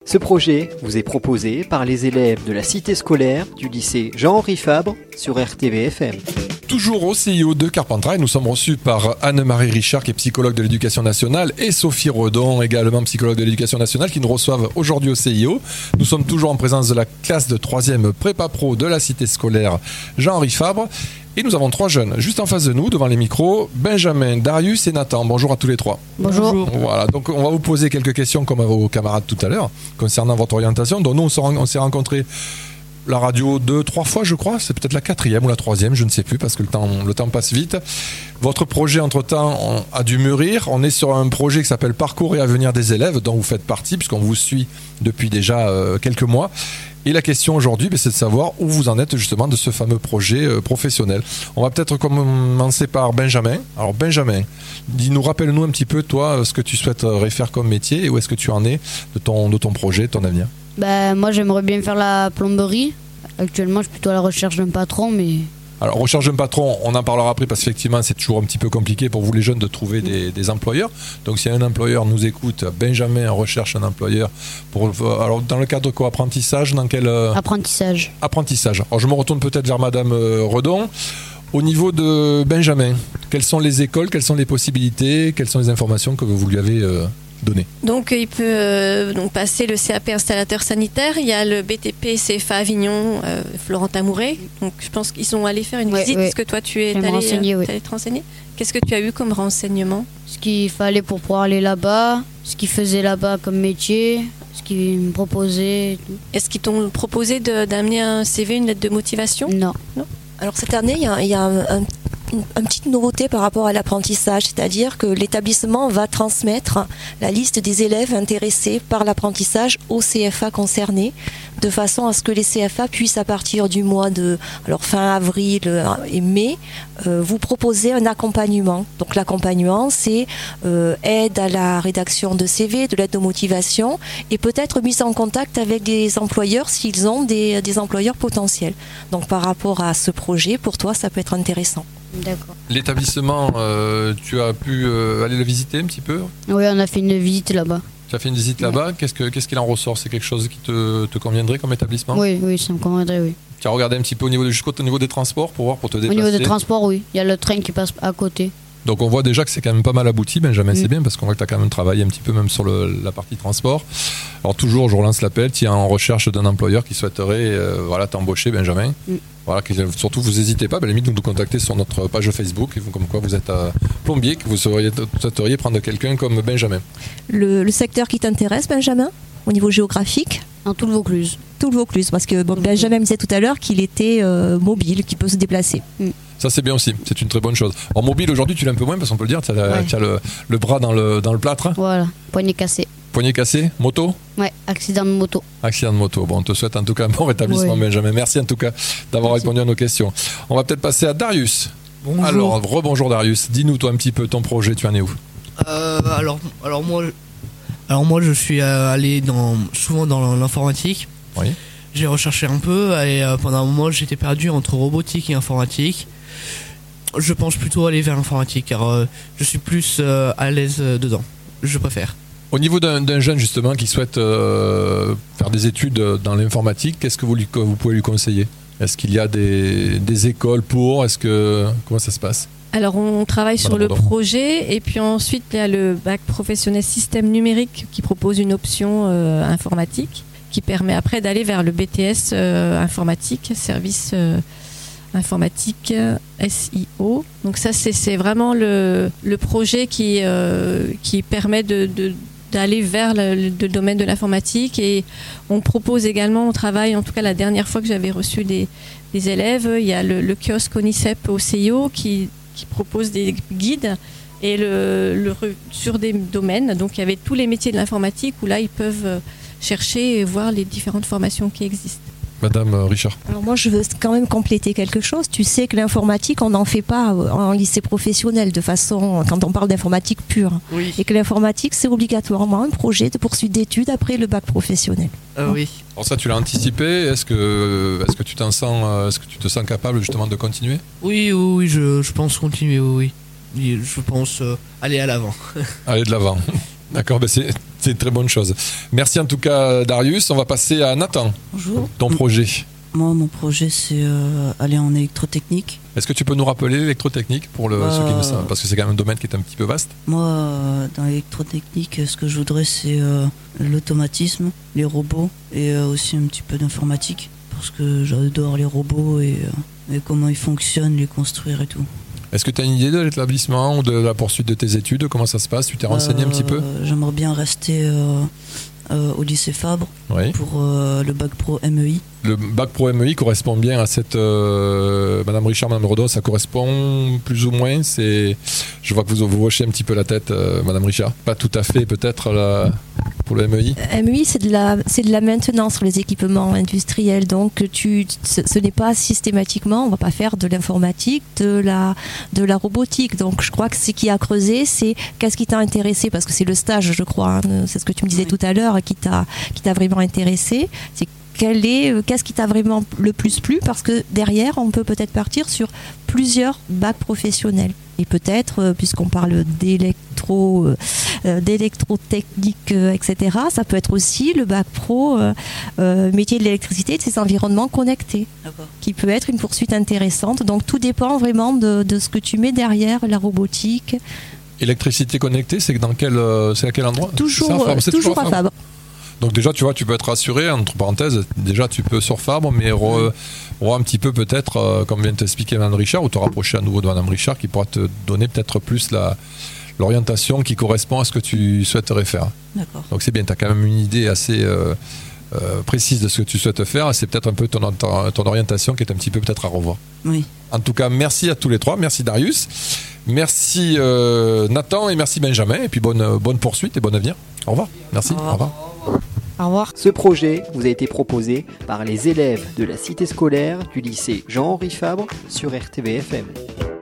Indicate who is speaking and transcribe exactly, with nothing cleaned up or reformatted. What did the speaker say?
Speaker 1: Ce projet vous est proposé par les élèves de la cité scolaire du lycée Jean-Henri Fabre sur R T V F M.
Speaker 2: Toujours au C I O de Carpentras, nous sommes reçus par Anne-Marie Richard, qui est psychologue de l'éducation nationale, et Sophie Redon, également psychologue de l'éducation nationale, qui nous reçoivent aujourd'hui au C I O. Nous sommes toujours en présence de la classe de troisième prépa pro de la cité scolaire Jean-Henri Fabre. Et nous avons trois jeunes juste en face de nous, devant les micros, Benjamin, Darius et Nathan. Bonjour à tous les trois.
Speaker 3: Bonjour.
Speaker 2: Voilà, donc on va vous poser quelques questions comme à vos camarades tout à l'heure, concernant votre orientation. Donc nous, on s'est rencontrés la radio deux, trois fois, je crois. C'est peut-être la quatrième ou la troisième, je ne sais plus, parce que le temps, le temps passe vite. Votre projet, entre-temps, a dû mûrir. On est sur un projet qui s'appelle Parcours et Avenir des élèves, dont vous faites partie, puisqu'on vous suit depuis déjà euh, quelques mois. Et la question aujourd'hui, c'est de savoir où vous en êtes justement de ce fameux projet euh, professionnel. On va peut-être commencer par Benjamin. Alors Benjamin, dis-nous, rappelle-nous un petit peu, toi, ce que tu souhaiterais faire comme métier et où est-ce que tu en es de ton, de ton projet, de ton avenir.
Speaker 3: Ben, moi, j'aimerais bien faire la plomberie. Actuellement, je suis plutôt à la recherche d'un patron, mais...
Speaker 2: Alors, recherche d'un patron, on en parlera après parce qu'effectivement, c'est toujours un petit peu compliqué pour vous les jeunes de trouver des, des employeurs. Donc, si un employeur nous écoute, Benjamin recherche un employeur. Pour, alors, dans le cadre de quoi? Apprentissage? Dans quel
Speaker 3: Apprentissage.
Speaker 2: Apprentissage. Alors, je me retourne peut-être vers Madame Redon. Au niveau de Benjamin, quelles sont les écoles, quelles sont les possibilités, quelles sont les informations que vous lui avez euh, données?
Speaker 4: Donc, il peut euh, donc passer le C A P installateur sanitaire. Il y a le B T P C F A Avignon, euh, Florentin Mouret. Donc, je pense qu'ils sont allés faire une
Speaker 3: ouais,
Speaker 4: visite.
Speaker 3: Ouais.
Speaker 4: Est-ce que toi, tu es allé,
Speaker 3: renseigner,
Speaker 4: euh,
Speaker 3: oui.
Speaker 4: allé te renseigner? Qu'est-ce que tu as eu comme renseignement?
Speaker 3: Ce qu'il fallait pour pouvoir aller là-bas, ce qu'ils faisaient là-bas comme métier, ce qu'ils me proposaient. Et tout.
Speaker 4: Est-ce qu'ils t'ont proposé de, d'amener un C V, une lettre de motivation?
Speaker 3: Non.
Speaker 4: Non.
Speaker 5: Alors cette année, il y a, il y a un, un, une, une petite nouveauté par rapport à l'apprentissage, c'est-à-dire que l'établissement va transmettre la liste des élèves intéressés par l'apprentissage au C F A concerné, de façon à ce que les C F A puissent, à partir du mois de alors fin avril et mai, euh, vous proposer un accompagnement. Donc l'accompagnement, c'est euh, aide à la rédaction de C V, de l'aide de motivation, et peut-être mise en contact avec des employeurs s'ils ont des, des employeurs potentiels. Donc par rapport à ce projet, pour toi, ça peut être intéressant.
Speaker 3: D'accord.
Speaker 2: L'établissement, euh, tu as pu euh, aller le visiter un petit peu?
Speaker 3: Oui, on a fait une visite là-bas.
Speaker 2: Tu as fait une visite là-bas, ouais. Qu'est-ce, que, qu'est-ce qu'il en ressort? C'est quelque chose qui te, te conviendrait comme établissement?
Speaker 3: Oui, oui, ça me conviendrait, oui.
Speaker 2: Tu as regardé un petit peu au niveau, de, jusqu'au niveau des transports pour voir, pour te déplacer?
Speaker 3: Au niveau des transports, oui. Il y a le train qui passe à côté.
Speaker 2: Donc on voit déjà que c'est quand même pas mal abouti, Benjamin, mmh. C'est bien parce qu'on voit que tu as quand même travaillé un petit peu même sur le, la partie transport. Alors toujours, je relance l'appel, tu es en recherche d'un employeur qui souhaiterait euh, voilà, t'embaucher, Benjamin. Mmh. Voilà, qui, surtout, vous n'hésitez pas, à la limite, de nous contacter sur notre page Facebook, comme quoi vous êtes euh, plombier, que vous souhaiteriez, souhaiteriez prendre quelqu'un comme Benjamin.
Speaker 5: Le, le secteur qui t'intéresse, Benjamin, au niveau géographique?
Speaker 3: En tout le Vaucluse.
Speaker 5: Tout le Vaucluse, parce que bon, Benjamin me disait tout à l'heure qu'il était euh, mobile, qu'il peut se déplacer.
Speaker 3: Mmh.
Speaker 2: Ça, c'est bien aussi, c'est une très bonne chose. En mobile, aujourd'hui, tu l'as un peu moins, parce qu'on peut le dire, tu as, ouais. tu as le, le bras dans le, dans le plâtre.
Speaker 3: Voilà, poignet cassé.
Speaker 2: Poignet cassé, moto?
Speaker 3: Ouais, accident de moto.
Speaker 2: Accident de moto. Bon, on te souhaite en tout cas un bon rétablissement, oui. Benjamin. Merci en tout cas d'avoir Merci. répondu à nos questions. On va peut-être passer à Darius.
Speaker 6: Bonjour.
Speaker 2: Alors, rebonjour Darius. Dis-nous toi un petit peu ton projet, tu en es où?
Speaker 6: euh, alors, alors, moi, alors moi, je suis allé dans, souvent dans l'informatique.
Speaker 2: Oui.
Speaker 6: J'ai recherché un peu et euh, pendant un moment, j'étais perdu entre robotique et informatique. Je pense plutôt aller vers l'informatique car euh, je suis plus euh, à l'aise euh, dedans. Je préfère.
Speaker 2: Au niveau d'un, d'un jeune justement qui souhaite euh, faire des études dans l'informatique, qu'est-ce que vous, lui, vous pouvez lui conseiller? Est-ce qu'il y a des, des écoles pour? Est-ce que, comment ça se passe?
Speaker 4: Alors on travaille sur le projet et puis ensuite il y a le bac professionnel système numérique qui propose une option euh, informatique qui permet après d'aller vers le B T S euh, informatique, service euh, informatique euh, S I O. Donc ça c'est, c'est vraiment le, le projet qui, euh, qui permet de, de d'aller vers le, le domaine de l'informatique et on propose également, on travaille, en tout cas la dernière fois que j'avais reçu des, des élèves, il y a le, le kiosque ONICEP au C I O qui, qui propose des guides et le, le, sur des domaines, donc il y avait tous les métiers de l'informatique où là ils peuvent chercher et voir les différentes formations qui existent.
Speaker 2: Madame Richard.
Speaker 5: Alors moi je veux quand même compléter quelque chose. Tu sais que l'informatique on n'en fait pas en lycée professionnel de façon, quand on parle d'informatique pure.
Speaker 6: Oui.
Speaker 5: Et que l'informatique c'est obligatoirement un projet de poursuite d'études après le bac professionnel.
Speaker 6: Euh, oui.
Speaker 2: Alors ça tu l'as anticipé. Est-ce que, est-ce que tu t'en sens, est-ce que tu te sens capable justement de continuer?
Speaker 6: Oui, oui, oui, je, je pense continuer, oui. oui. Je pense euh, aller à l'avant.
Speaker 2: Aller de l'avant. D'accord, ben c'est, c'est une très bonne chose. Merci en tout cas Darius. On va passer à Nathan.
Speaker 7: Bonjour.
Speaker 2: Ton projet.
Speaker 7: Moi, mon projet, c'est euh, aller en électrotechnique.
Speaker 2: Est-ce que tu peux nous rappeler l'électrotechnique pour le,
Speaker 7: euh,
Speaker 2: ceux qui ne savent, parce que c'est quand même un domaine qui est un petit peu vaste.
Speaker 7: Moi, euh, dans l'électrotechnique, ce que je voudrais, c'est euh, l'automatisme, les robots et euh, aussi un petit peu d'informatique, parce que j'adore les robots et, euh, et comment ils fonctionnent, les construire et tout.
Speaker 2: Est-ce que tu as une idée de l'établissement ou de la poursuite de tes études? Comment ça se passe? Tu t'es renseigné
Speaker 7: euh,
Speaker 2: un petit peu?
Speaker 7: J'aimerais bien rester euh, euh, au lycée Fabre
Speaker 2: oui.
Speaker 7: pour euh, le bac pro M E I.
Speaker 2: Le bac pro M E I correspond bien à cette euh, Madame Richard, Madame Rodon, ça correspond plus ou moins. C'est, je vois que vous vous hochez un petit peu la tête, euh, Madame Richard. Pas tout à fait, peut-être la, pour le M E I.
Speaker 5: M E I, c'est de la, c'est de la maintenance sur les équipements industriels. Donc, tu, ce, ce n'est pas systématiquement, on ne va pas faire de l'informatique, de la, de la robotique. Donc, je crois que ce qui a creusé, c'est qu'est-ce qui t'a intéressé, parce que c'est le stage, je crois. Hein, c'est ce que tu me disais oui. tout à l'heure, qui t'a, qui t'a vraiment intéressé. C'est Quel est, qu'est-ce qui t'a vraiment le plus plu? Parce que derrière, on peut peut-être partir sur plusieurs bacs professionnels. Et peut-être, puisqu'on parle d'électro, euh, d'électrotechnique, euh, et cetera, ça peut être aussi le bac pro euh, euh, métier de l'électricité et de ces environnements connectés, D'accord. qui peut être une poursuite intéressante. Donc tout dépend vraiment de, de ce que tu mets derrière, la robotique.
Speaker 2: Électricité connectée, c'est dans quel, c'est à quel endroit?
Speaker 5: Toujours,
Speaker 2: c'est à Fabre, c'est
Speaker 5: toujours, toujours à Fabre.
Speaker 2: Donc déjà, tu vois, tu peux être rassuré, entre parenthèses, déjà tu peux sur Fabre, mais re, re un petit peu peut-être, euh, comme vient de t'expliquer Mme Richard, ou te rapprocher à nouveau de Mme Richard, qui pourra te donner peut-être plus la, l'orientation qui correspond à ce que tu souhaiterais faire.
Speaker 7: D'accord.
Speaker 2: Donc c'est bien, tu as quand même une idée assez euh, euh, précise de ce que tu souhaites faire, c'est peut-être un peu ton, ton, ton orientation qui est un petit peu peut-être à revoir.
Speaker 7: Oui.
Speaker 2: En tout cas, merci à tous les trois, merci Darius, merci euh, Nathan et merci Benjamin, et puis bonne, bonne poursuite et bon avenir. Au revoir. Merci. Au revoir. Au revoir.
Speaker 3: Au revoir.
Speaker 1: Ce projet vous a été proposé par les élèves de la cité scolaire du lycée Jean-Henri Fabre sur R T B F M.